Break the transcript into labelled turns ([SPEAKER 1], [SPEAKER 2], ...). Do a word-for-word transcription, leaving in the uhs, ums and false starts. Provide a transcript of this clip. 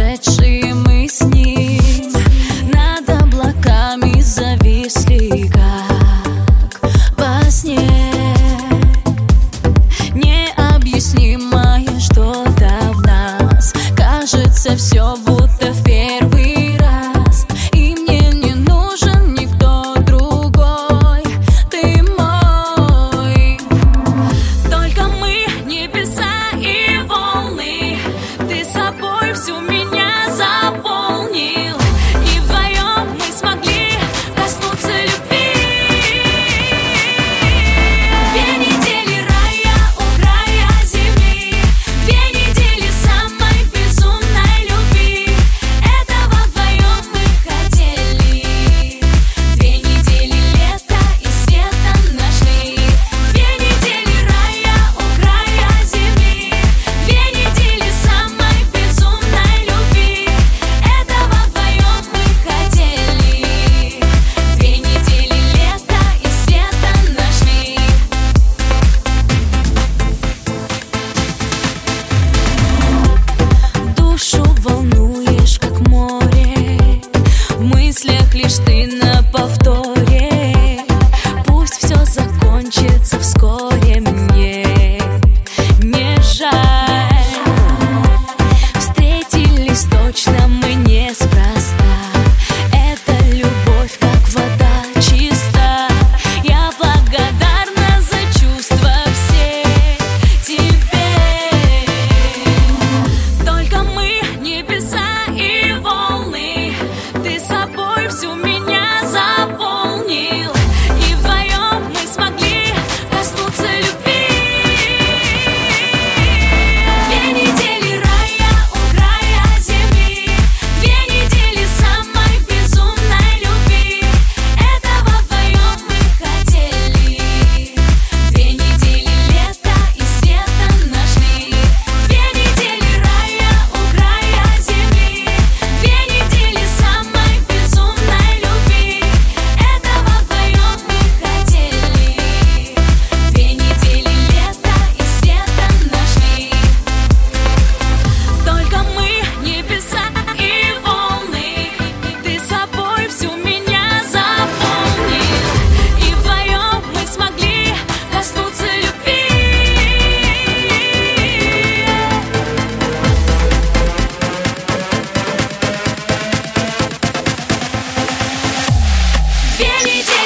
[SPEAKER 1] прошедшие мы с ним над облаками зависли, как во сне. Необъяснимое что-то в нас, кажется, все будто в первый раз. И мне не нужен никто другой, ты мой. Только мы, небеса и волны, ты собой всю меня заполнил. И вдвоем мы смогли коснуться любви. Две недели рая у края земли, две недели самой безумной любви. Этого вдвоем мы хотели. Две недели лета и света нашли. Две недели рая у края земли, две недели самой безумной любви. Этого вдвоем мы хотели. Две недели лета и света нашли. Душу волнуешь, как море, в мыслях лишь ты на повторе. Пусть все закончится вскоре, мне не жаль. Встретились точно мы неспроста. Эта любовь, как вода, чиста. Я благодарна за чувства все тебе. Только мы, небеса и волны, ты собой всю меня заполнил. И вдвоем мы смогли коснуться любви. Две недели рая у края земли, две недели самой безумной любви. Этого вдвоем мы хотели. Две недели лета и света нашли. Две недели рая у края земли, две недели самой безумной любви. Этого вдвоем мы хотели. Две недели лета и света нашли. Только мы, небеса и волны, ты собой всю меня заполнил. И вдвоем мы смогли коснуться любви. Две недели